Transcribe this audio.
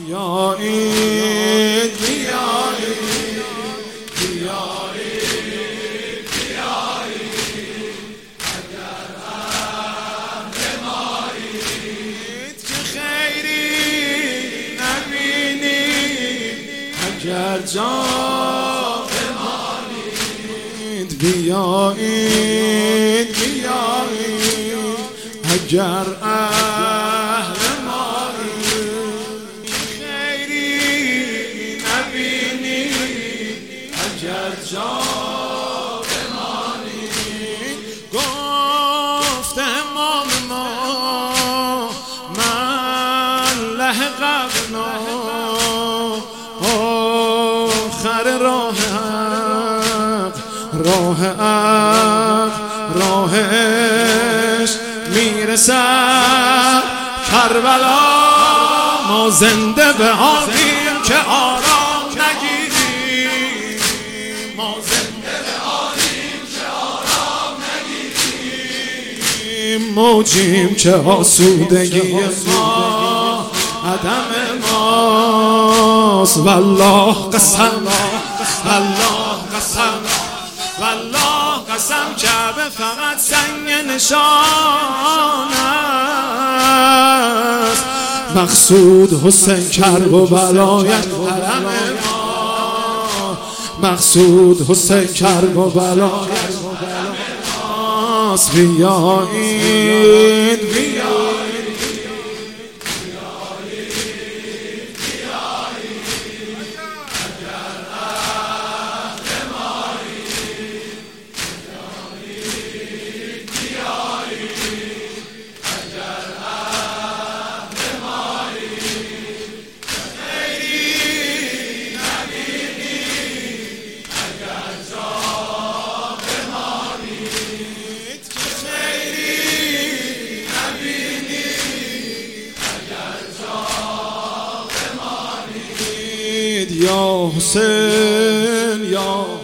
بیایید بیایید بیایید بیایید اگر اهل مایید که خیری نبینید اگر جا بمانید بیایید بیایید اگر اهل جا بمانید. گفت امام ما من لحقنا آخر راه حق راه حق راه عشق میرسد کربلا ما زنده به حالیم که آرام نگیریم ما زنده به حالیم که آرام نگیریم موجیم که آسودگی ما عدم ماست والله قسم والله قسم والله قسم کعبه فقط سنگ نشان است مقصود حسین کرب و بلایت حرم ما مقصود حسین کرب و بلایت ماست بیایید بیایید یا حسین یا